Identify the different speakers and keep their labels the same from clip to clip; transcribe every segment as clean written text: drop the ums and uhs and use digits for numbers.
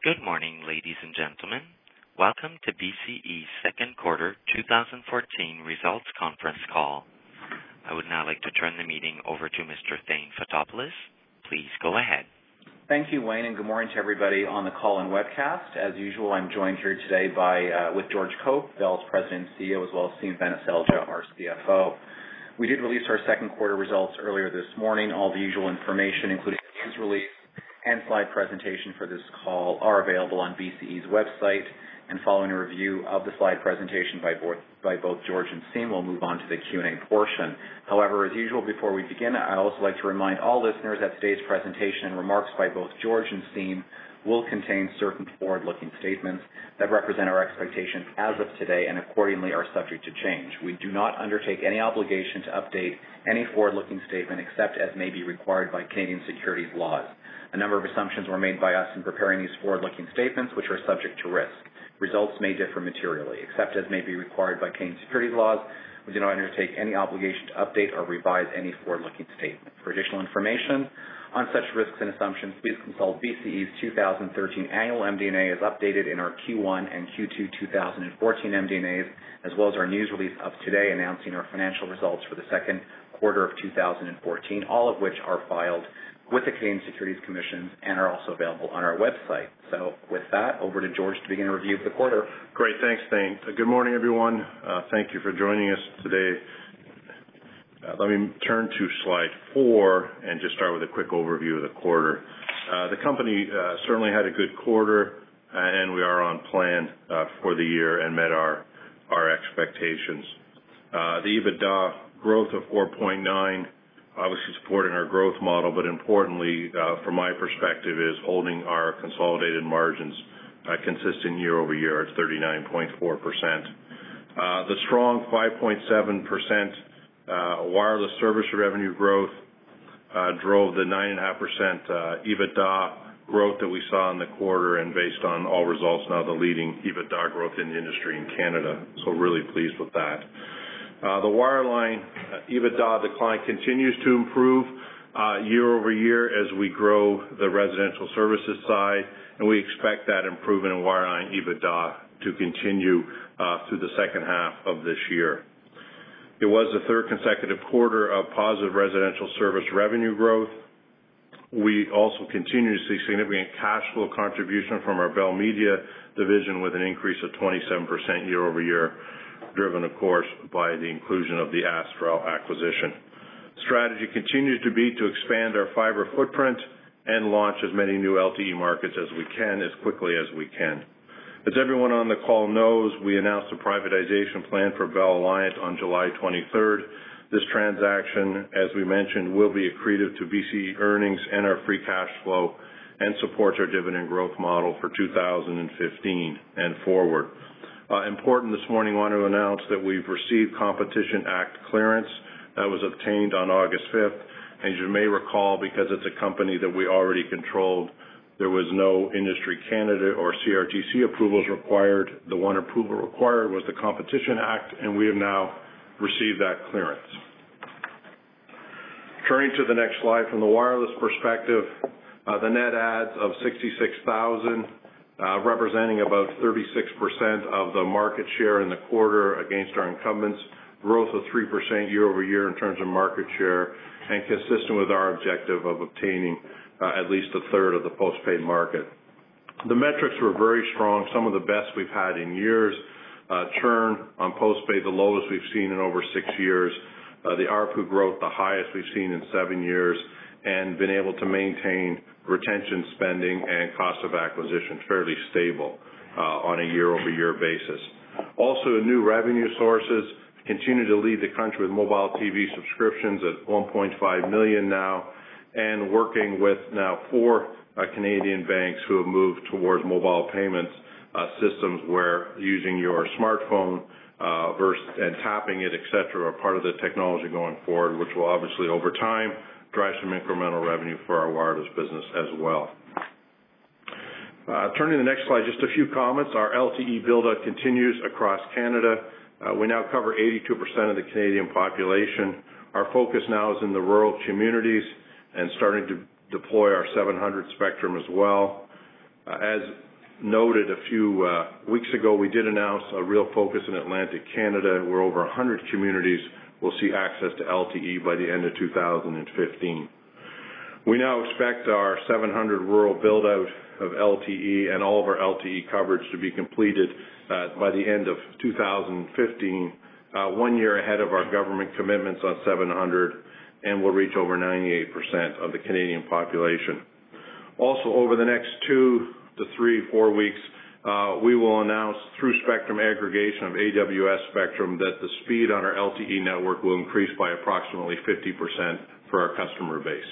Speaker 1: Good morning, ladies and gentlemen. Welcome to BCE's second quarter 2014 results conference call. I would now like to turn the meeting over to Mr. Thane Fotopoulos. Please go ahead.
Speaker 2: Thank you, Wayne, and good morning to everybody on the call and webcast. As usual, I'm joined here today with George Cope, Bell's President and CEO, as well as Siim Vanaselja, our CFO. We did release our second quarter results earlier this morning. All the usual information, including the news release and slide presentation for this call, are available on BCE's website. And following a review of the slide presentation by both George and Siim, we'll move on to the Q&A portion. However, as usual, before we begin, I'd also like to remind all listeners that today's presentation and remarks by both George and Siim will contain certain forward-looking statements that represent our expectations as of today and accordingly are subject to change. We do not undertake any obligation to update any forward-looking statement except as may be required by Canadian securities laws. A number of assumptions were made by us in preparing these forward-looking statements, which are subject to risk. Results may differ materially. Except as may be required by Canadian securities laws, we do not undertake any obligation to update or revise any forward-looking statement. For additional information on such risks and assumptions, please consult BCE's 2013 annual MD&A as updated in our Q1 and Q2 2014 MD&As, as well as our news release of today announcing our financial results for the second quarter of 2014, all of which are filed with the Canadian Securities Commission and are also available on our website. So with that, over to George to begin a review of the quarter.
Speaker 3: Great, thanks, Thane. Good morning, everyone. Thank you for joining us today. Let me turn to slide 4 and just start with a quick overview of the quarter. The company certainly had a good quarter, and we are on plan for the year and met our expectations. The EBITDA growth of 4.9%, obviously supporting our growth model, but importantly, from my perspective, is holding our consolidated margins consistent year over year at 39.4%. The strong 5.7% wireless service revenue growth drove the 9.5% EBITDA growth that we saw in the quarter, and based on all results, now the leading EBITDA growth in the industry in Canada. So really pleased with that. The wireline EBITDA decline continues to improve year over year as we grow the residential services side, and we expect that improvement in wireline EBITDA to continue through the second half of this year. It was the third consecutive quarter of positive residential service revenue growth. We also continue to see significant cash flow contribution from our Bell Media division with an increase of 27% year over year, driven, of course, by the inclusion of the Astral acquisition. Strategy continues to be to expand our fiber footprint and launch as many new LTE markets as we can, as quickly as we can. As everyone on the call knows, we announced a privatization plan for Bell Alliant on July 23rd. This transaction, as we mentioned, will be accretive to BCE earnings and our free cash flow and supports our dividend growth model for 2015 and forward. Important this morning, I want to announce that we've received Competition Act clearance that was obtained on August 5th. As you may recall, because it's a company that we already controlled, there was no Industry Canada or CRTC approvals required. The one approval required was the Competition Act, and we have now received that clearance. Turning to the next slide from the wireless perspective, the net adds of 66,000, representing about 36% of the market share in the quarter against our incumbents, growth of 3% year over year in terms of market share, and consistent with our objective of obtaining at least a third of the postpaid market. The metrics were very strong, some of the best we've had in years. Churn on postpaid, the lowest we've seen in over 6 years. The ARPU growth, the highest we've seen in 7 years, and been able to maintain retention spending and cost of acquisition fairly stable on a year-over-year basis. Also, new revenue sources continue to lead the country with mobile TV subscriptions at 1.5 million now, and working with now 4 Canadian banks who have moved towards mobile payments systems where using your smartphone and tapping it, etc., are part of the technology going forward, which will obviously over time drive some incremental revenue for our wireless business as well. Turning to the next slide, just a few comments. Our LTE build-out continues across Canada. We now cover 82% of the Canadian population. Our focus now is in the rural communities and starting to deploy our 700 spectrum as well. As noted a few weeks ago, we did announce a real focus in Atlantic Canada, where over 100 communities will see access to LTE by the end of 2015. We now expect our 700 rural build-out of LTE and all of our LTE coverage to be completed by the end of 2015, 1 year ahead of our government commitments on 700, and will reach over 98% of the Canadian population. Also, over the next 2 to 4 weeks, we will announce through spectrum aggregation of AWS spectrum that the speed on our LTE network will increase by approximately 50% for our customer base.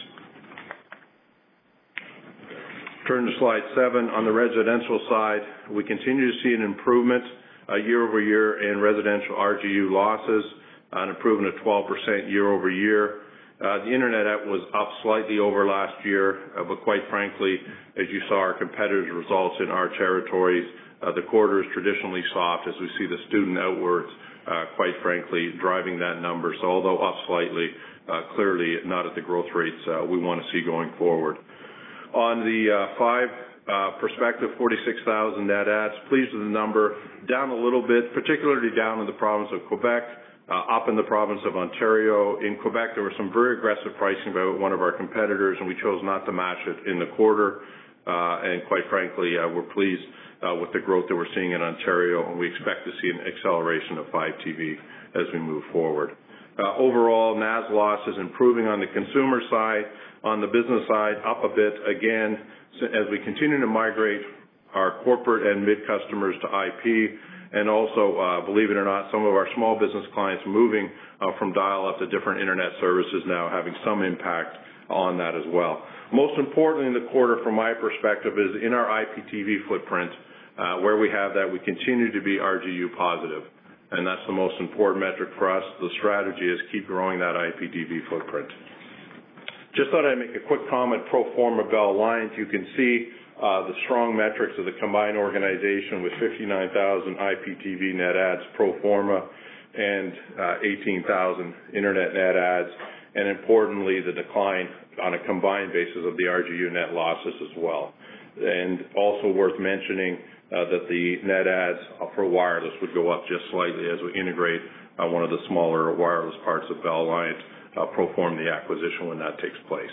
Speaker 3: Turn to slide 7. On the residential side, we continue to see an improvement year over year in residential RGU losses, an improvement of 12% year over year. The internet app was up slightly over last year, but quite frankly, as you saw our competitors' results in our territories, the quarter is traditionally soft as we see the student outwards, quite frankly, driving that number. So although up slightly, clearly not at the growth rates we want to see going forward. On the 5 perspective, 46,000 net adds. Pleased with the number. Down a little bit, particularly down in the province of Quebec, up in the province of Ontario. In Quebec, there was some very aggressive pricing by one of our competitors, and we chose not to match it in the quarter. And quite frankly, we're pleased with the growth that we're seeing in Ontario, and we expect to see an acceleration of 5 TV as we move forward. Overall, NAS losses improving on the consumer side. On the business side, up a bit again as we continue to migrate our corporate and mid-customers to IP, and also, believe it or not, some of our small business clients moving from dial-up to different internet services now, having some impact on that as well. Most importantly in the quarter, from my perspective, is in our IPTV footprint, where we have that, we continue to be RGU positive, and that's the most important metric for us. The strategy is keep growing that IPTV footprint. Just thought I'd make a quick comment pro forma Bell Alliance. You can see the strong metrics of the combined organization with 59,000 IPTV net adds pro forma and 18,000 internet net adds, and importantly, the decline on a combined basis of the RGU net losses as well. And also worth mentioning that the net adds for wireless would go up just slightly as we integrate one of the smaller wireless parts of Bell Alliance, pro forma the acquisition when that takes place.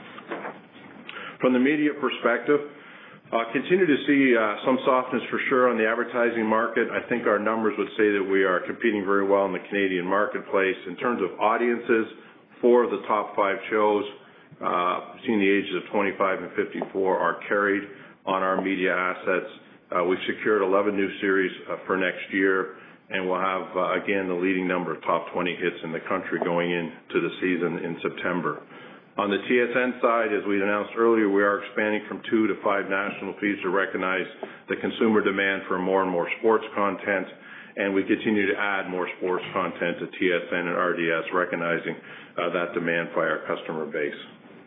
Speaker 3: From the media perspective, continue to see some softness for sure on the advertising market. I think our numbers would say that we are competing very well in the Canadian marketplace. In terms of audiences, 4 of the top 5 shows between the ages of 25 and 54 are carried on our media assets. We've secured 11 new series for next year, and we'll have, again, the leading number of top 20 hits in the country going into the season in September. On the TSN side, as we announced earlier, we are expanding from 2 to 5 national feeds to recognize the consumer demand for more and more sports content, and we continue to add more sports content to TSN and RDS, recognizing that demand by our customer base.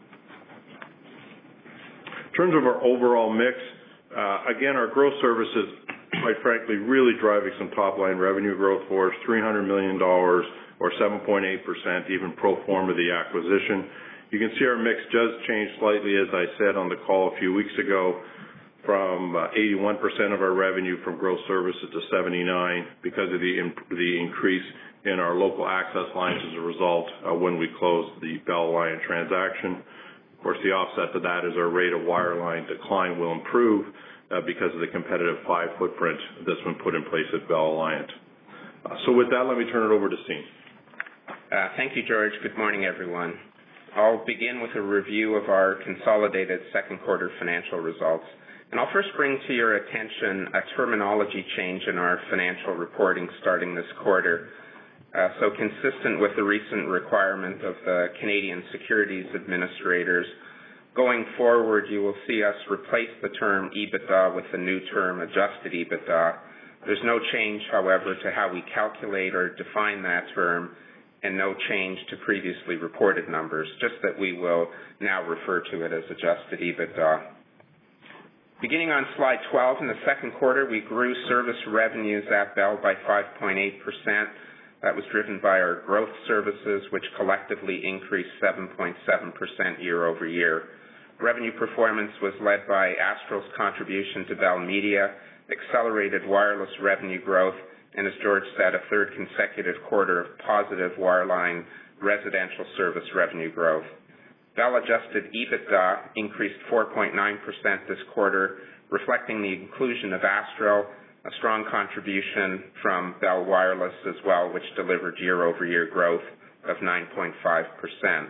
Speaker 3: In terms of our overall mix, again, our growth services, quite frankly, really driving some top-line revenue growth for us, $300 million or 7.8%, even pro forma the acquisition. You can see our mix does change slightly, as I said on the call a few weeks ago, from 81% of our revenue from growth services to 79% because of the increase in our local access lines as a result when we closed the Bell Alliance transaction. Of course, the offset to that is our rate of wireline decline will improve because of the competitive 5 footprint that's been put in place at Bell Alliance. So with that, let me turn it over to Siim.
Speaker 4: Thank you, George. Good morning, everyone. I'll begin with a review of our consolidated second quarter financial results. And I'll first bring to your attention a terminology change in our financial reporting starting this quarter. So consistent with the recent requirement of the Canadian Securities Administrators, going forward you will see us replace the term EBITDA with the new term adjusted EBITDA. There's no change, however, to how we calculate or define that term, and no change to previously reported numbers, just that we will now refer to it as adjusted EBITDA. Beginning on slide 12, in the second quarter, we grew service revenues at Bell by 5.8%. That was driven by our growth services, which collectively increased 7.7% year over year. Revenue performance was led by Astral's contribution to Bell Media, accelerated wireless revenue growth, and as George said, a third consecutive quarter of positive wireline residential service revenue growth. Bell adjusted EBITDA increased 4.9% this quarter, reflecting the inclusion of Astral, a strong contribution from Bell Wireless as well, which delivered year-over-year growth of 9.5%.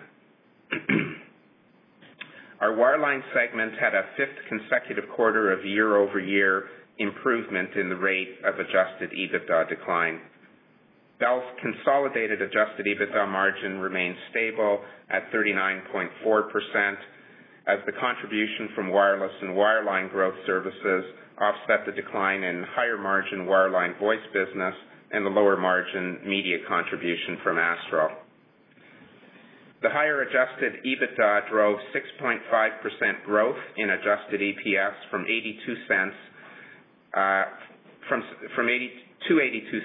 Speaker 4: Our wireline segment had a fifth consecutive quarter of year-over-year improvement in the rate of adjusted EBITDA decline. Bell's consolidated adjusted EBITDA margin remained stable at 39.4%, as the contribution from wireless and wireline growth services offset the decline in higher margin wireline voice business and the lower margin media contribution from Astral. The higher adjusted EBITDA drove 6.5% growth in adjusted EPS from 82 cents to 82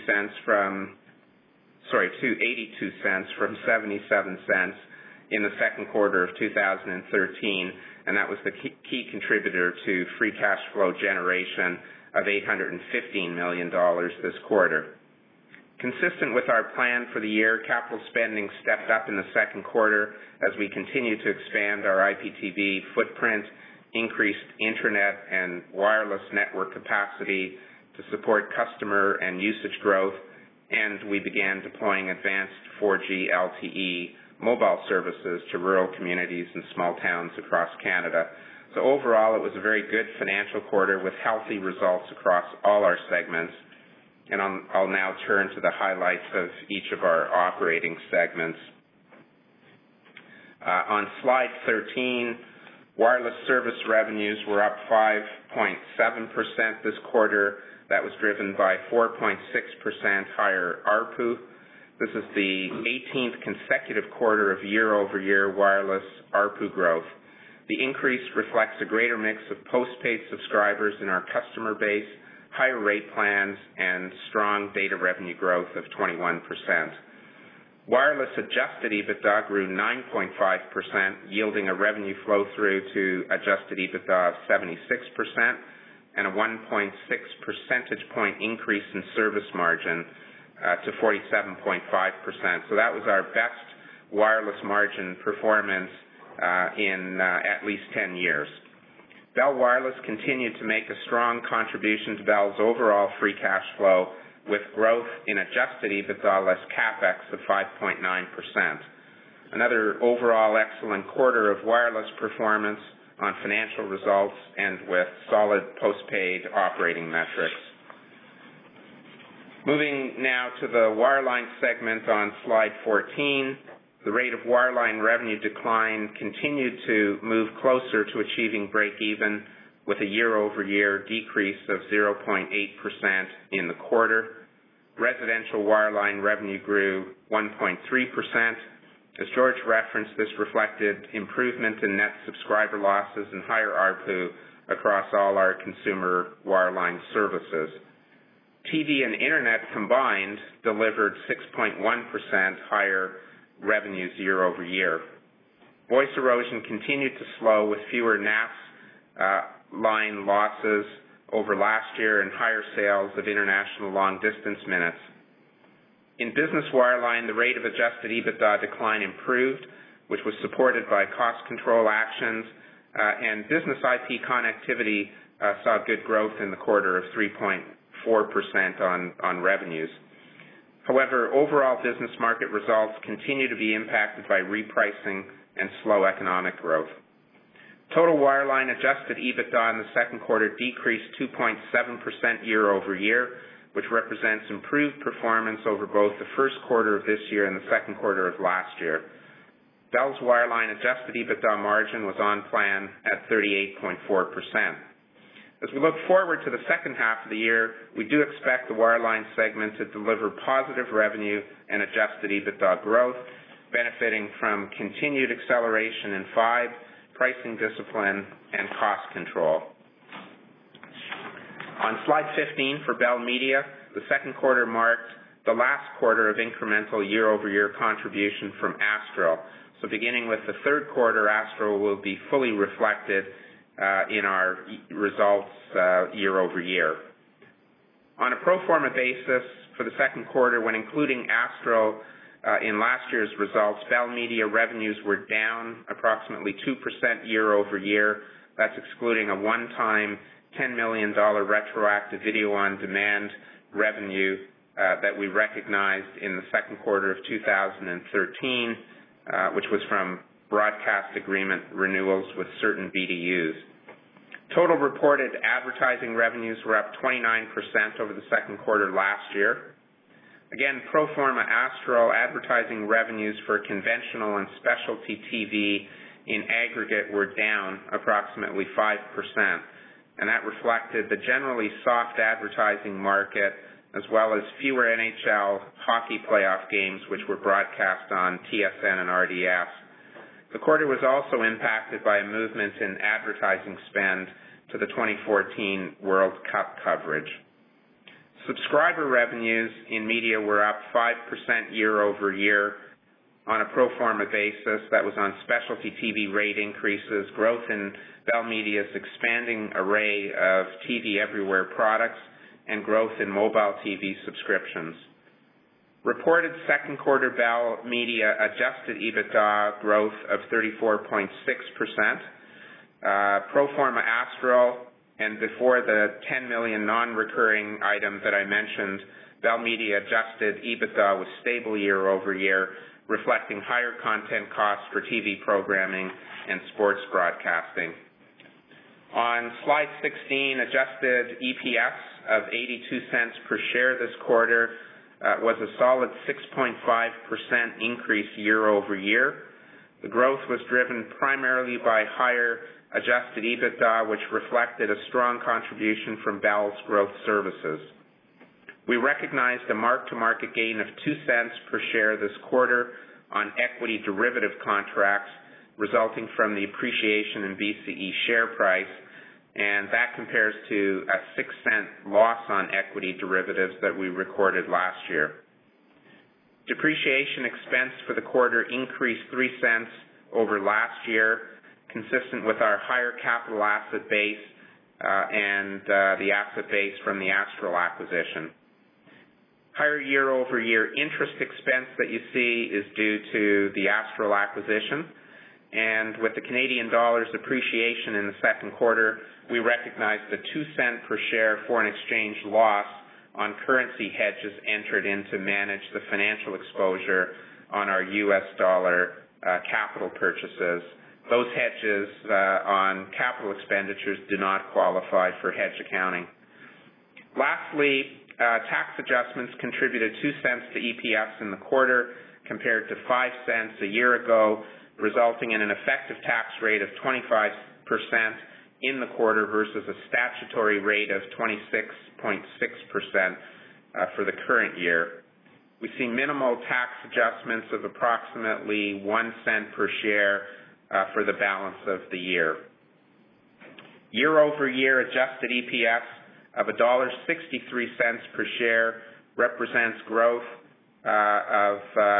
Speaker 4: cents from 77 cents in the second quarter of 2013, and that was the key contributor to free cash flow generation of $815 million this quarter. Consistent with our plan for the year, capital spending stepped up in the second quarter as we continue to expand our IPTV footprint, increased internet and wireless network capacity to support customer and usage growth, and we began deploying advanced 4G LTE mobile services to rural communities and small towns across Canada. So overall, it was a very good financial quarter with healthy results across all our segments. And I'll now turn to the highlights of each of our operating segments. On slide 13, wireless service revenues were up 5.7% this quarter. That was driven by 4.6% higher ARPU. This is the 18th consecutive quarter of year-over-year wireless ARPU growth. The increase reflects a greater mix of postpaid subscribers in our customer base, higher rate plans, and strong data revenue growth of 21%. Wireless adjusted EBITDA grew 9.5%, yielding a revenue flow-through to adjusted EBITDA of 76%, and a 1.6 percentage point increase in service margin to 47.5%. So that was our best wireless margin performance in at least 10 years. Bell Wireless continued to make a strong contribution to Bell's overall free cash flow, with growth in adjusted EBITDA less CapEx of 5.9%. Another overall excellent quarter of wireless performance on financial results and with solid postpaid operating metrics. Moving now to the wireline segment on slide 14, the rate of wireline revenue decline continued to move closer to achieving break-even, with a year-over-year decrease of 0.8% in the quarter. Residential wireline revenue grew 1.3%. As George referenced, this reflected improvement in net subscriber losses and higher ARPU across all our consumer wireline services. TV and internet combined delivered 6.1% higher revenues year over year. Voice erosion continued to slow with fewer NAS line losses over last year and higher sales of international long-distance minutes. In business wireline, the rate of adjusted EBITDA decline improved, which was supported by cost control actions, and business IP connectivity saw good growth in the quarter of 3.4% on revenues. However, overall business market results continue to be impacted by repricing and slow economic growth. Total wireline adjusted EBITDA in the second quarter decreased 2.7% year over year, which represents improved performance over both the first quarter of this year and the second quarter of last year. Bell's wireline adjusted EBITDA margin was on plan at 38.4%. As we look forward to the second half of the year, we do expect the wireline segment to deliver positive revenue and adjusted EBITDA growth, benefiting from continued acceleration in FIBE, pricing discipline, and cost control. On slide 15 for Bell Media, the second quarter marked the last quarter of incremental year-over-year contribution from Astral, So beginning with the third quarter, Astro will be fully reflected in our results year over year. On a pro forma basis for the second quarter, when including Astro in last year's results, Bell Media revenues were down approximately 2% year over year. That's excluding a one-time $10 million retroactive video on demand revenue that we recognized in the second quarter of 2013, which was from broadcast agreement renewals with certain BDUs. Total reported advertising revenues were up 29% over the second quarter last year. Again, pro forma Astro advertising revenues for conventional and specialty TV in aggregate were down approximately 5%, and that reflected the generally soft advertising market as well as fewer NHL hockey playoff games which were broadcast on TSN and RDS. The quarter was also impacted by a movement in advertising spend to the 2014 World Cup coverage. Subscriber revenues in media were up 5% year over year on a pro forma basis. That was on specialty TV rate increases, growth in Bell Media's expanding array of TV Everywhere products, and growth in mobile TV subscriptions. Reported second quarter Bell Media adjusted EBITDA growth of 34.6%. Pro forma Astro, and before the $10 million non-recurring item that I mentioned, Bell Media adjusted EBITDA was stable year over year, reflecting higher content costs for TV programming and sports broadcasting. On slide 16, adjusted EPS of 82 cents per share this quarter was a solid 6.5% increase year over year. The growth was driven primarily by higher adjusted EBITDA, which reflected a strong contribution from Bell's growth services. We recognized a mark-to-market gain of 2 cents per share this quarter on equity derivative contracts resulting from the appreciation in BCE share price, and that compares to a 6-cent loss on equity derivatives that we recorded last year. Depreciation expense for the quarter increased 3 cents over last year, consistent with our higher capital asset base and the asset base from the Astro acquisition. Higher year-over-year interest expense that you see is due to the Astro acquisition, and with the Canadian dollar's appreciation in the second quarter, we recognized a 2-cent per share foreign exchange loss on currency hedges entered in to manage the financial exposure on our U.S. dollar capital purchases. Those hedges on capital expenditures do not qualify for hedge accounting. Lastly, tax adjustments contributed 2 cents to EPS in the quarter compared to 5 cents a year ago, resulting in an effective tax rate of 25% in the quarter versus a statutory rate of 26.6% for the current year. We see minimal tax adjustments of approximately 1 cent per share for the balance of the year. Year-over-year adjusted EPS of $1.63 per share represents growth of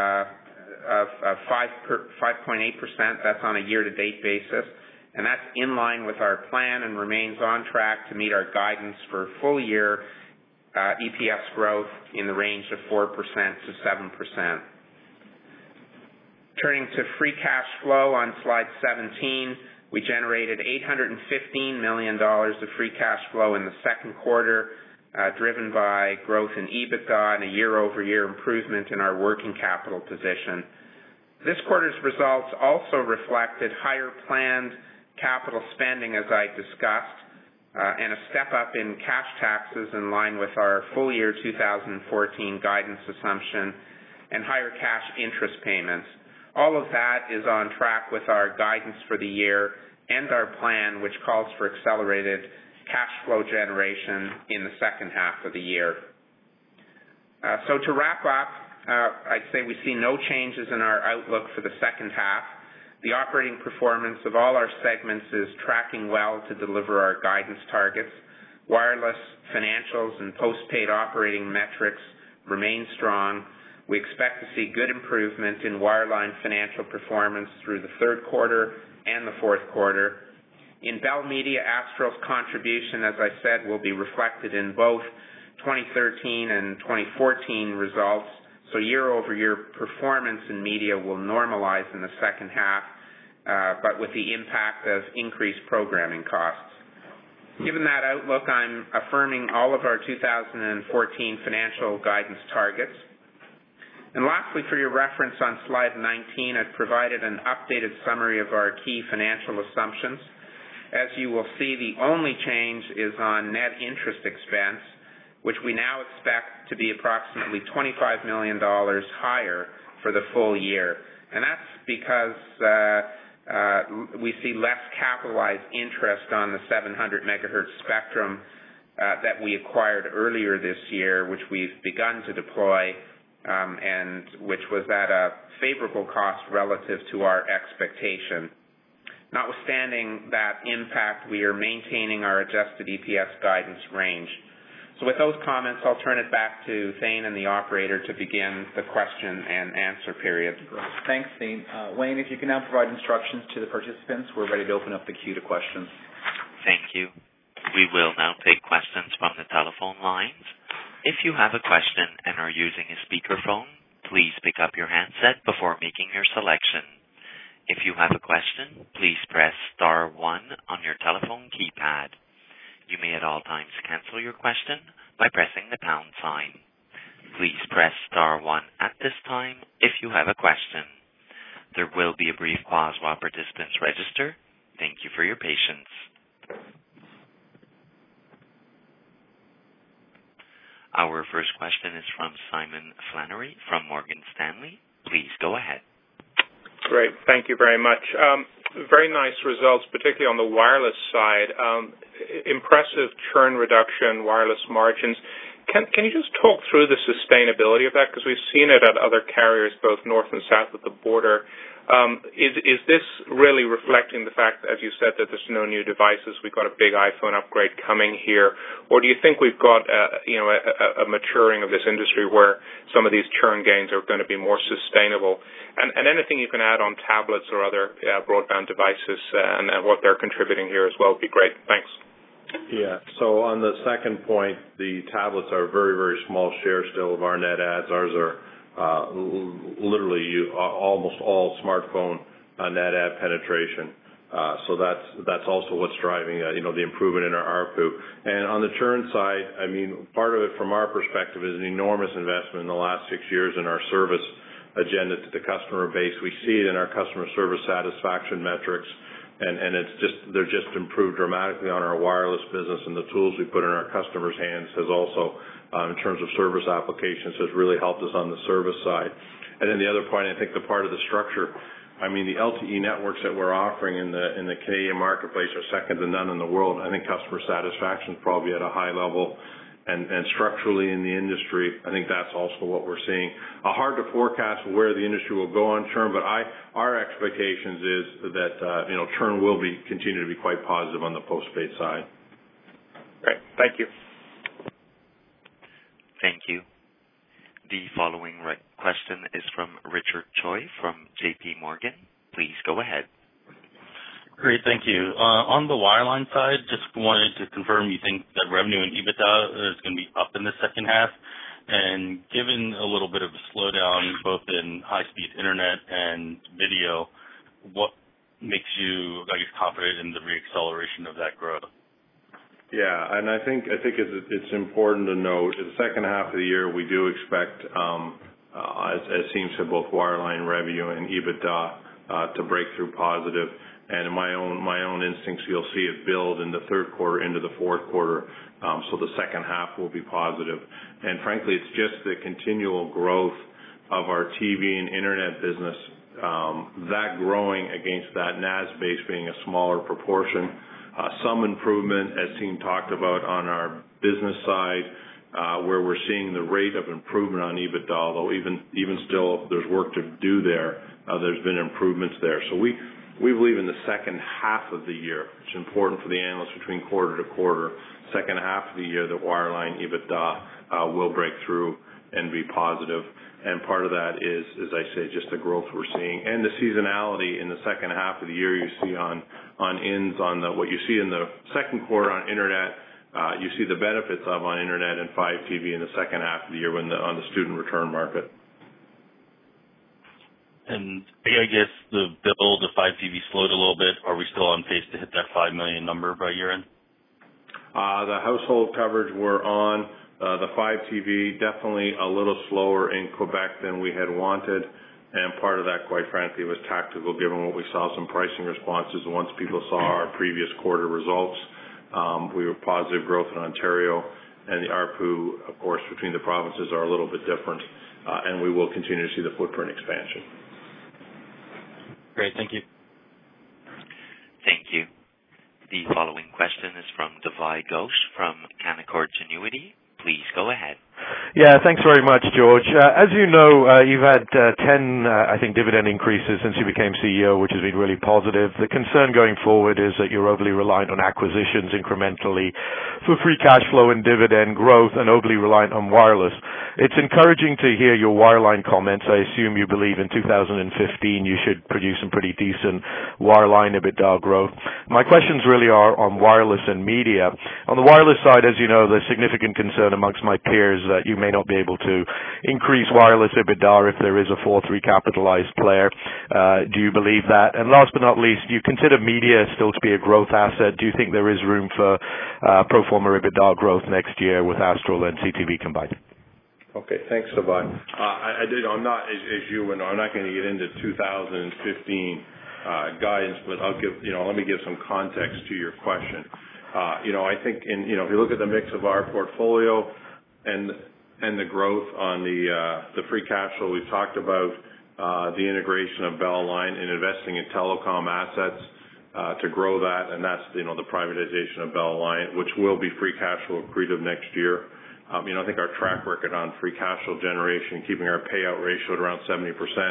Speaker 4: 5.8%. That's on a year-to-date basis, and that's in line with our plan and remains on track to meet our guidance for full-year EPS growth in the range of 4% to 7%. Turning to free cash flow on slide 17, we generated $815 million of free cash flow in the second quarter, driven by growth in EBITDA and a year-over-year improvement in our working capital position. This quarter's results also reflected higher planned capital spending, as I discussed, and a step-up in cash taxes in line with our full-year 2014 guidance assumption, and higher cash interest payments. All of that is on track with our guidance for the year and our plan, which calls for accelerated cash flow generation in the second half of the year. So to wrap up, I'd say we see no changes in our outlook for the second half. The operating performance of all our segments is tracking well to deliver our guidance targets. Wireless, financials, and postpaid operating metrics remain strong. We expect to see good improvement in wireline financial performance through the third quarter and the fourth quarter. In Bell Media, Astral's contribution, as I said, will be reflected in both 2013 and 2014 results, so year-over-year performance in media will normalize in the second half, but with the impact of increased programming costs. Given that outlook, I'm affirming all of our 2014 financial guidance targets. And lastly, for your reference on slide 19, I've provided an updated summary of our key financial assumptions. As you will see, the only change is on net interest expense, which we now expect to be approximately $25 million higher for the full year. And that's because we see less capitalized interest on the 700 megahertz spectrum that we acquired earlier this year, which we've begun to deploy, and which was at a favorable cost relative to our expectation. Notwithstanding that impact, we are maintaining our adjusted EPS guidance range. So with those comments, I'll turn it back to Thane and the operator to begin the question and answer period.
Speaker 2: Thanks, Thane. Wayne, if you can now provide instructions to the participants, we're ready to open up the queue to questions.
Speaker 1: Thank you. We will now take questions from the telephone lines. If you have a question and are using a speakerphone, please pick up your handset before making your selection. If you have a question, please press star 1 on your telephone keypad. You may at all times cancel your question by pressing the pound sign. Please press star 1 at this time if you have a question. There will be a brief pause while participants register. Thank you for your patience. Our first question is from Simon Flannery from Morgan Stanley. Please go ahead.
Speaker 5: Great. Thank you very much. Very nice results, particularly on the wireless side. Impressive churn reduction, wireless margins. Can you just talk through the sustainability of that? Because we've seen it at other carriers, both north and south of the border. Is this really reflecting the fact, as you said, that there's no new devices? We've got a big iPhone upgrade coming here, or do you think we've got a maturing of this industry where some of these churn gains are going to be more sustainable? And anything you can add on tablets or other broadband devices and what they're contributing here as well would be great. Thanks.
Speaker 3: Yeah. So on the second point, the tablets are a very, very small share still of our net adds. Ours are literally almost all smartphone net add penetration. So that's also what's driving the improvement in our ARPU. And on the churn side, I mean, part of it from our perspective is an enormous investment in the last 6 years in our service agenda to the customer base. We see it in our customer service satisfaction metrics, and they're just improved dramatically on our wireless business, and the tools we put in our customers' hands has also, in terms of service applications, has really helped us on the service side. And then the other point, I think the part of the structure, I mean, the LTE networks that we're offering in the Canadian marketplace are second to none in the world. I think customer satisfaction is probably at a high level, and structurally in the industry, I think that's also what we're seeing. Hard to forecast where the industry will go on churn, but our expectations is that churn will continue to be quite positive on the postpaid side.
Speaker 5: Great. Thank you.
Speaker 1: Thank you. The following question is from Richard Choi from J.P. Morgan. Please go ahead.
Speaker 6: Great, thank you. On the wireline side, just wanted to confirm you think that revenue and EBITDA is going to be up in the second half. And given a little bit of a slowdown both in high-speed internet and video, what makes you, confident in the reacceleration of that growth?
Speaker 3: Yeah, and I think it's important to note in the second half of the year we do expect, as Siim said, both wireline revenue and EBITDA to break through positive. And in my own instincts, you'll see it build in the third quarter into the fourth quarter. So the second half will be positive. And frankly, it's just the continual growth of our TV and internet business, that growing against that NAS base being a smaller proportion. Some improvement, as Siim talked about, on our business side, where we're seeing the rate of improvement on EBITDA, although even still there's work to do there. There's been improvements there. So we believe in the second half of the year, it's important for the analysts between quarter to quarter, second half of the year that wireline EBITDA will break through and be positive. And part of that is, as I say, just the growth we're seeing and the seasonality in the second half of the year. You see on ins on what you see in the second quarter on internet. You see the benefits of on internet and Fibe TV in the second half of the year on the student return market.
Speaker 6: And I guess the Fibe TV slowed a little bit. Are we still on pace to hit that 5 million number by year end?
Speaker 3: The household coverage we're on. The Fibe TV definitely a little slower in Quebec than we had wanted, and part of that, quite frankly, was tactical, given what we saw some pricing responses once people saw our previous quarter results. We were positive growth in Ontario, and the ARPU, of course, between the provinces are a little bit different, and we will continue to see the footprint expansion.
Speaker 6: Great, thank you.
Speaker 1: Thank you. The following question is from Divya Ghosh from Canaccord Genuity. Please go ahead.
Speaker 7: Yeah, thanks very much, George. As you know, you've had 10, I think, dividend increases since you became CEO, which has been really positive. The concern going forward is that you're overly reliant on acquisitions incrementally for free cash flow and dividend growth and overly reliant on wireless. It's encouraging to hear your wireline comments. I assume you believe in 2015 you should produce some pretty decent wireline EBITDA growth. My questions really are on wireless and media. On the wireless side, as you know, there's significant concern amongst my peers that you may not be able to increase wireless EBITDA if there is a 4-3 capitalized player. Do you believe that? And last but not least, do you consider media still to be a growth asset? Do you think there is room for pro forma EBITDA growth next year with Astral and CTV combined?
Speaker 3: Okay, thanks, Divya. I'm not, as you know, I'm not going to get into 2015 guidance, but I'll give, let me give some context to your question. I think if you look at the mix of our portfolio and the growth on the free cash flow, we've talked about the integration of Bell Line and investing in telecom assets to grow that, and that's the privatization of Bell Line, which will be free cash flow accretive next year. I think our track record on free cash flow generation, keeping our payout ratio at around 70%,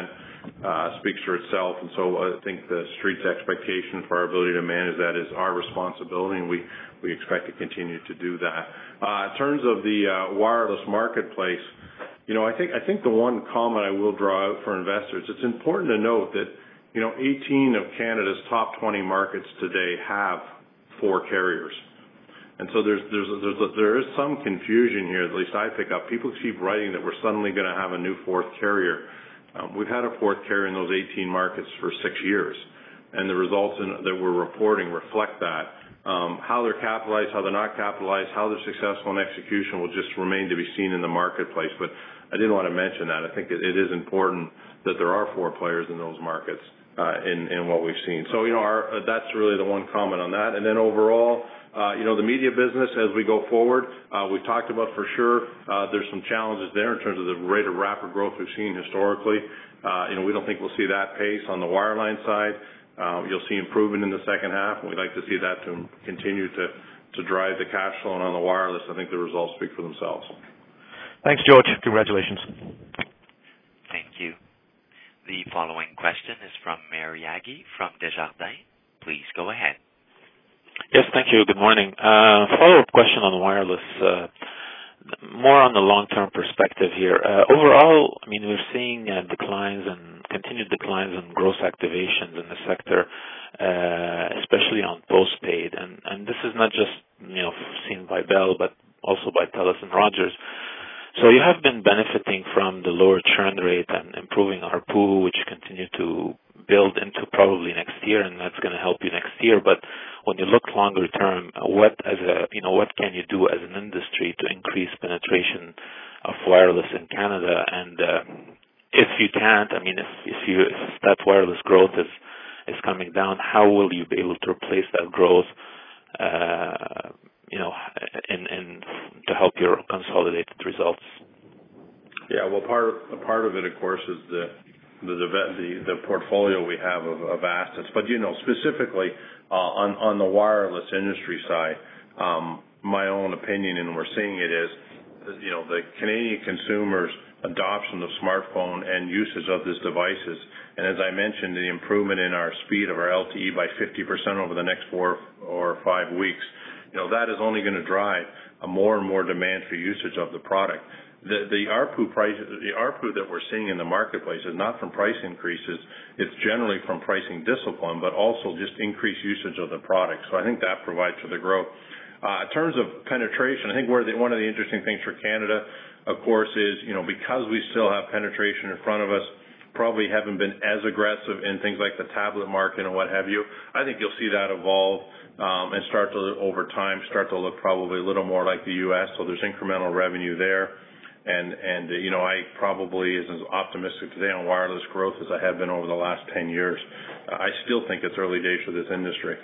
Speaker 3: speaks for itself. And so I think the Street's expectation for our ability to manage that is our responsibility, and we expect to continue to do that. In terms of the wireless marketplace, I think the one comment I will draw out for investors, it's important to note that 18 of Canada's top 20 markets today have 4 carriers. And so there is some confusion here, at least I pick up. People keep writing that we're suddenly going to have a new 4th carrier. We've had a 4th carrier in those 18 markets for 6 years, and the results that we're reporting reflect that. How they're capitalized, how they're not capitalized, how they're successful in execution will just remain to be seen in the marketplace. But I didn't want to mention that. I think it is important that there are 4 players in those markets in what we've seen. So, that's really the one comment on that. And then overall, the media business, as we go forward, we've talked about for sure, there's some challenges there in terms of the rate of rapid growth we've seen historically. We don't think we'll see that pace on the wireline side. You'll see improvement in the second half, and we'd like to see that to continue to drive the cash flow. And on the wireless, I think the results speak for themselves.
Speaker 7: Thanks, George. Congratulations.
Speaker 1: Thank you. The following question is from Maher Yaghi from Desjardins. Please go ahead.
Speaker 8: Yes, thank you. Good morning. Follow-up question on wireless, more on the long-term perspective here. Overall, we're seeing declines and continued declines in gross activations in the sector, especially on postpaid. And this is not just, seen by Bell, but also by TELUS and Rogers. So you have been benefiting from the lower churn rate and improving ARPU, which continue to build into probably next year, and that's going to help you next year. But when you look longer term, what can you do as an industry to increase penetration of wireless in Canada? And if you can't, if that wireless growth is coming down, how will you be able to replace that growth? And to help your consolidated results.
Speaker 3: Yeah, well, part of it, of course, is the portfolio we have of assets. But specifically on the wireless industry side, my own opinion, and we're seeing it is, the Canadian consumers' adoption of smartphone and usage of these devices, and as I mentioned, the improvement in our speed of our LTE by 50% over the next 4 or 5 weeks. That is only going to drive a more and more demand for usage of the product. the ARPU that we're seeing in the marketplace is not from price increases. It's generally from pricing discipline, but also just increased usage of the product. So I think that provides for the growth. In terms of penetration, I think one of the interesting things for Canada, of course, is, because we still have penetration in front of us, probably haven't been as aggressive in things like the tablet market and what have you. I think you'll see that evolve and over time start to look probably a little more like the U.S. So there's incremental revenue there. And I probably is as optimistic today on wireless growth as I have been over the last 10 years. I still think it's early days for this industry.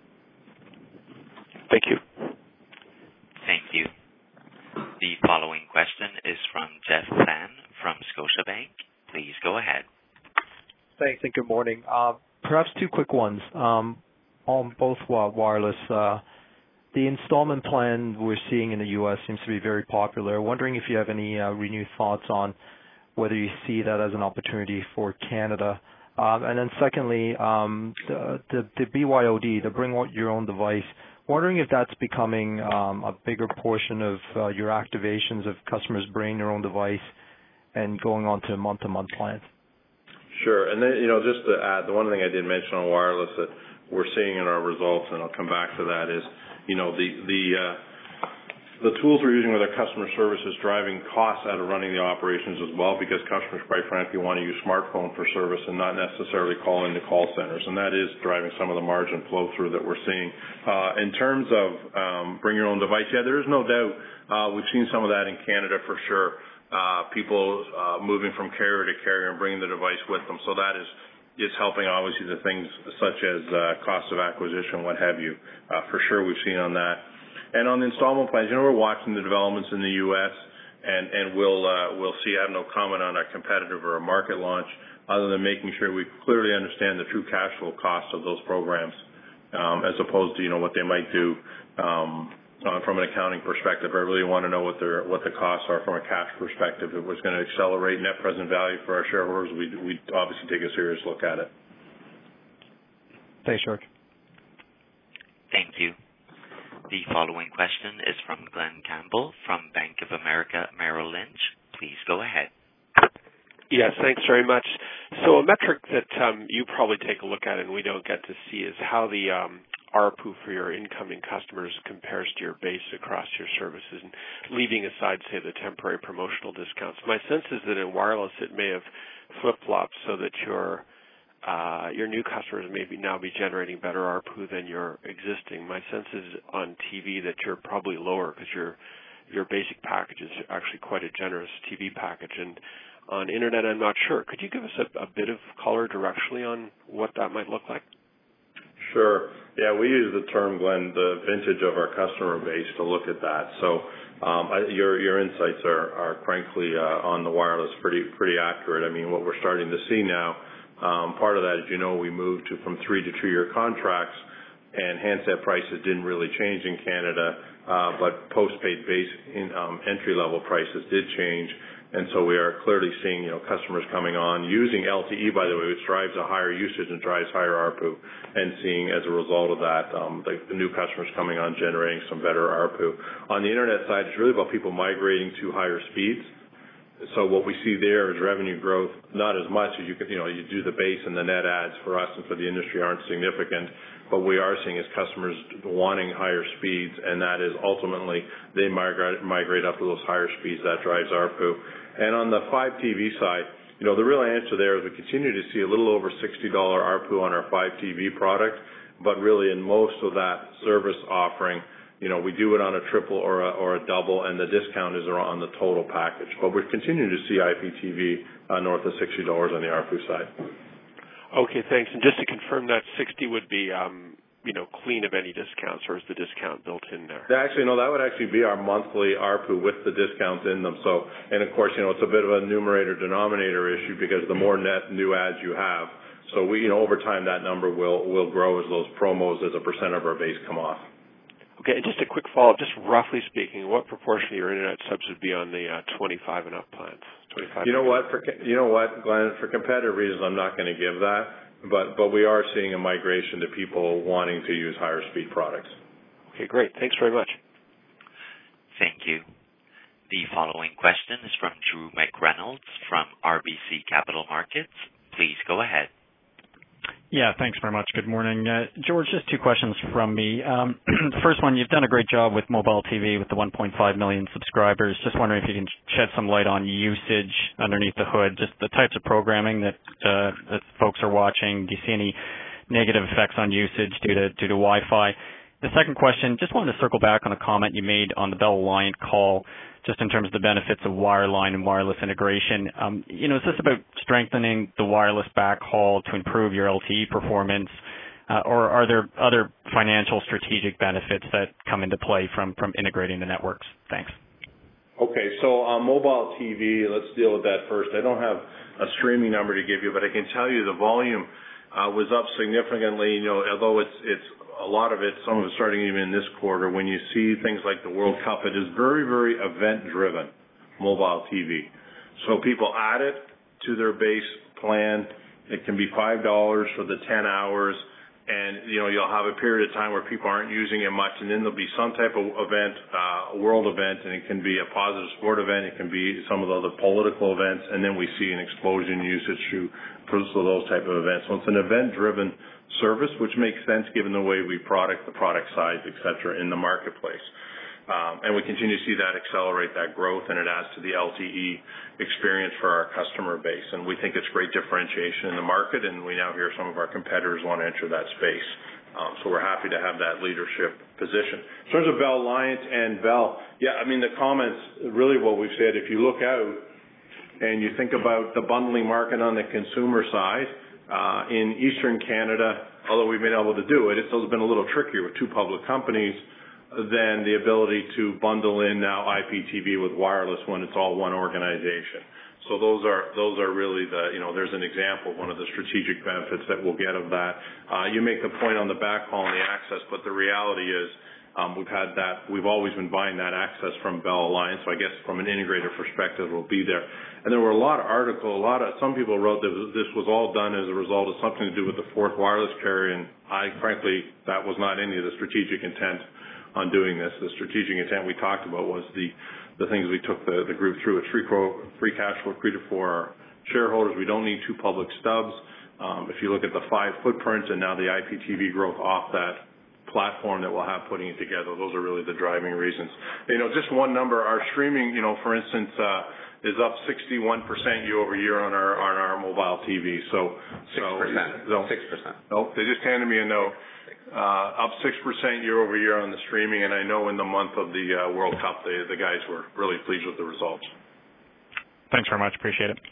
Speaker 8: Thank you.
Speaker 1: Thank you. The following question is from Jeff Fan from Scotiabank. Please go ahead.
Speaker 9: Thanks, and good morning. Perhaps two quick ones on both wireless. The installment plan we're seeing in the U.S. seems to be very popular. Wondering if you have any renewed thoughts on whether you see that as an opportunity for Canada. And then secondly, the BYOD, the bring your own device, wondering if that's becoming a bigger portion of your activations of customers bringing their own device and going on to month-to-month plans.
Speaker 3: Sure. And then, just to add, the one thing I did mention on wireless that we're seeing in our results, and I'll come back to that, is, the tools we're using with our customer service is driving costs out of running the operations as well, because customers, quite frankly, want to use smartphone for service and not necessarily call into call centers. And that is driving some of the margin flow through that we're seeing. In terms of bring your own device, yeah, there is no doubt. We've seen some of that in Canada for sure. People moving from carrier to carrier and bringing the device with them. So that is helping, obviously, the things such as cost of acquisition, what have you. For sure, we've seen on that. And on the installment plans, we're watching the developments in the U.S. and we'll see. I have no comment on our competitive or a market launch, other than making sure we clearly understand the true cash flow costs of those programs, as opposed to what they might do from an accounting perspective. I really want to know what the costs are from a cash perspective. If it was going to accelerate net present value for our shareholders, we'd obviously take a serious look at it.
Speaker 9: Thanks, George.
Speaker 1: Thank you. The following question is from Glenn Campbell from Bank of America Merrill Lynch. Please go ahead.
Speaker 10: Yes, thanks very much. So a metric that you probably take a look at and we don't get to see is how the ARPU for your incoming customers compares to your base across your services, and leaving aside, say, the temporary promotional discounts. My sense is that in wireless it may have flip-flopped so that your new customers may now be generating better ARPU than your existing. My sense is on TV that you're probably lower because your basic package is actually quite a generous TV package. And on internet, I'm not sure. Could you give us a bit of color directionally on what that might look like?
Speaker 3: Sure. Yeah, we use the term, Glenn, the vintage of our customer base to look at that. So your insights are frankly on the wireless pretty accurate. I mean, what we're starting to see now, part of that is, we moved from 3 to 2 year contracts, and handset prices didn't really change in Canada, but postpaid base entry-level prices did change. And so we are clearly seeing, customers coming on using LTE, by the way, which drives a higher usage and drives higher ARPU, and seeing as a result of that, the new customers coming on generating some better ARPU. On the internet side, it's really about people migrating to higher speeds. So what we see there is revenue growth, not as much as you do the base and the net adds for us and for the industry aren't significant. But we are seeing is customers wanting higher speeds, and that is ultimately they migrate up to those higher speeds. That drives ARPU. And on the Fibe TV side, the real answer there is we continue to see a little over $60 ARPU on our Fibe TV product, but really in most of that service offering, we do it on a triple or a double, and the discount is on the total package. But we're continuing to see IPTV north of $60 on the ARPU side.
Speaker 10: Okay, thanks. And just to confirm, that 60 would be, clean of any discounts, or is the discount built in there?
Speaker 3: Actually, no, that would actually be our monthly ARPU with the discounts in them. So, and of course, it's a bit of a numerator-denominator issue because the more net new ads you have, so we, over time, that number will grow as those promos as a percent of our base come off.
Speaker 10: Okay, and just a quick follow-up, just roughly speaking, what proportion of your internet subs would be on the 25 and up plans? 25.
Speaker 3: You know what, Glenn? For competitive reasons, I'm not going to give that, but we are seeing a migration to people wanting to use higher speed products.
Speaker 10: Okay, great. Thanks very much.
Speaker 1: Thank you. The following question is from Drew McReynolds from RBC Capital Markets. Please go ahead.
Speaker 11: Yeah, thanks very much. Good morning. George, just two questions from me. The first one, you've done a great job with mobile TV with the 1.5 million subscribers. Just wondering if you can shed some light on usage underneath the hood, just the types of programming that folks are watching. Do you see any negative effects on usage due to Wi-Fi? The second question, just wanted to circle back on a comment you made on the Bell Alliant call, just in terms of the benefits of wireline and wireless integration. Is this about strengthening the wireless backhaul to improve your LTE performance, or are there other financial strategic benefits that come into play from integrating the networks? Thanks.
Speaker 3: Okay, so on mobile TV, let's deal with that first. I don't have a streaming number to give you, but I can tell you the volume was up significantly. Although it's a lot of it, some of it starting even in this quarter. When you see things like the World Cup, it is very, very event-driven, mobile TV. So people add it to their base plan. It can be $5 for the 10 hours, and you'll have a period of time where people aren't using it much, and then there'll be some type of event, a world event, and it can be a positive sport event. It can be some of the other political events, and then we see an explosion in usage through those type of events. So it's an event-driven service, which makes sense given the way we the product size, et cetera, in the marketplace. And we continue to see that accelerate that growth, and it adds to the LTE experience for our customer base. And we think it's great differentiation in the market, and we now hear some of our competitors want to enter that space. So we're happy to have that leadership position. In terms of Bell Alliant and Bell, the comments, really what we've said, if you look out and you think about the bundling market on the consumer side, in Eastern Canada, although we've been able to do it, it's always been a little trickier with two public companies than the ability to bundle in now IPTV with wireless when it's all one organization. So those are really there's an example of one of the strategic benefits that we'll get of that. You make the point on the backhaul and the access, but the reality is we've always been buying that access from Bell Alliance, so I guess from an integrator perspective, we'll be there. And there were a lot of articles, some people wrote that this was all done as a result of something to do with the fourth wireless carrier, and frankly, that was not any of the strategic intent on doing this. The strategic intent we talked about was the things we took the group through. It's free cash flow accretive for our shareholders. We don't need two public stubs. If you look at the 5 footprints and now the IPTV growth off that platform that we'll have putting it together, those are really the driving reasons. Just one number, our streaming, for instance, is up 61% year over year on our mobile TV. So 6%. 6%. No, they just handed me a note. Up 6% year over year on the streaming, and I know in the month of the World Cup, the guys were really pleased with the results.
Speaker 11: Thanks very much. Appreciate it.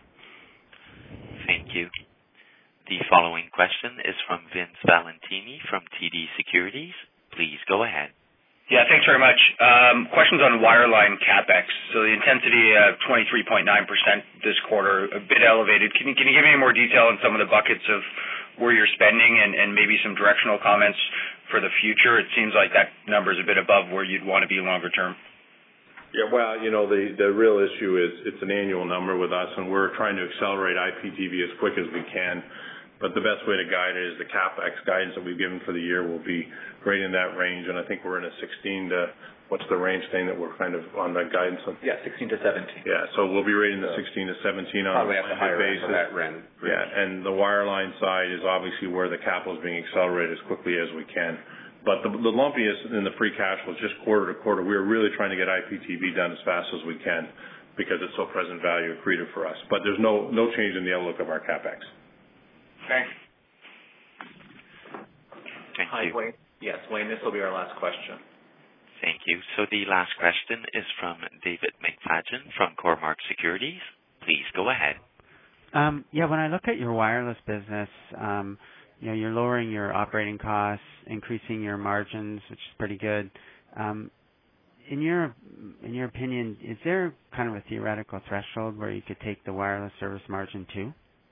Speaker 1: Thank you. The following question is from Vince Valentini from TD Securities. Please go ahead.
Speaker 12: Yeah, thanks very much. Questions on wireline CapEx. So the intensity of 23.9% this quarter, a bit elevated. Can you give me any more detail on some of the buckets of where you're spending and maybe some directional comments for the future? It seems like that number is a bit above where you'd want to be longer term.
Speaker 3: Yeah, well, the real issue is it's an annual number with us, and we're trying to accelerate IPTV as quick as we can. But the best way to guide it is the CapEx guidance that we've given for the year will be right in that range, and I think we're in a 16 to, what's the range thing that we're kind of on that guidance?
Speaker 2: Yeah, 16 to 17.
Speaker 3: Yeah, so we'll be rating the 16 to 17 on a monthly basis.
Speaker 4: That range.
Speaker 3: Yeah, and the wireline side is obviously where the capital is being accelerated as quickly as we can. But the lumpiness in the free cash flow is just quarter to quarter. We're really trying to get IPTV done as fast as we can because it's so present value accretive for us. But there's no change in the outlook of our CapEx.
Speaker 12: Thanks.
Speaker 1: Thank
Speaker 2: Hi,
Speaker 1: you.
Speaker 2: Wayne. Yes, Wayne, this will be our last question.
Speaker 1: Thank you. So the last question is from David McFadgen from Cormark Securities. Please go ahead.
Speaker 13: When I look at your wireless business, you're lowering your operating costs, increasing your margins, which is pretty good. In your opinion, is there kind of a theoretical threshold where you could take the wireless service margin to?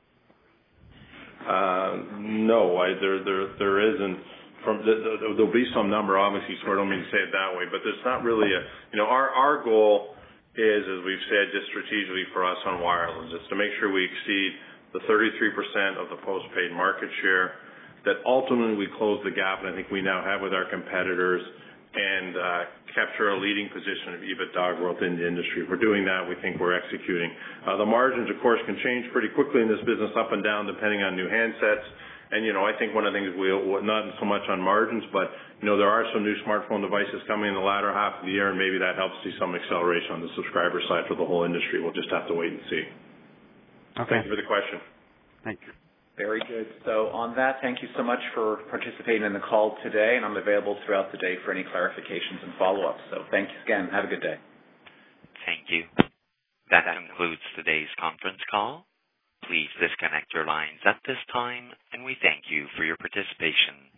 Speaker 3: No, there isn't. There'll be some number, obviously, so I don't mean to say it that way, but there's not really our goal is, as we've said, just strategically for us on wireless, is to make sure we exceed the 33% of the postpaid market share, that ultimately we close the gap, and I think we now have with our competitors, and capture a leading position of EBITDA growth in the industry. If we're doing that, we think we're executing. The margins, of course, can change pretty quickly in this business, up and down, depending on new handsets. And, I think one of the things not so much on margins, but, there are some new smartphone devices coming in the latter half of the year, and maybe that helps see some acceleration on the subscriber side for the whole industry. We'll just have to wait and see.
Speaker 13: Okay.
Speaker 3: Thank you for the question.
Speaker 13: Thank you.
Speaker 2: Very good. So on that, thank you so much for participating in the call today, and I'm available throughout the day for any clarifications and follow-ups. So thanks again. Have a good day.
Speaker 1: Thank you. That concludes today's conference call. Please disconnect your lines at this time, and we thank you for your participation.